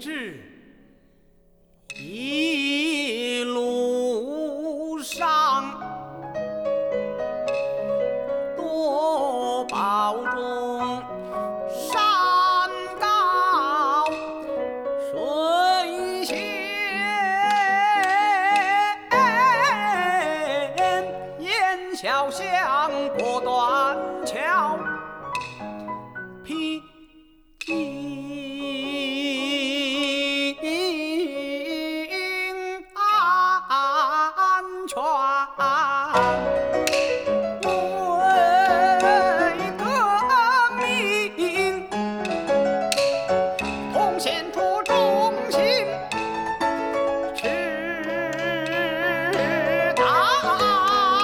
志，一路上多保重，山高水险，沿小巷过断桥，披荆安全。为革命奉献出忠心赤胆。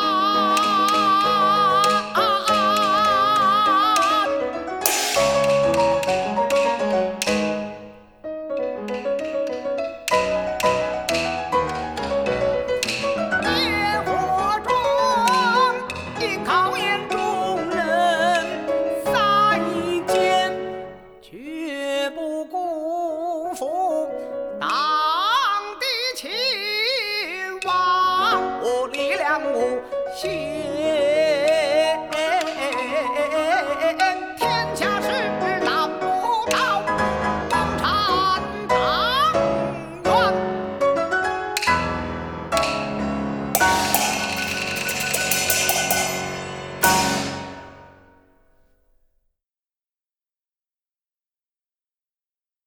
烈火中应考验众人再见，绝不辜负党的期望。我力量无限。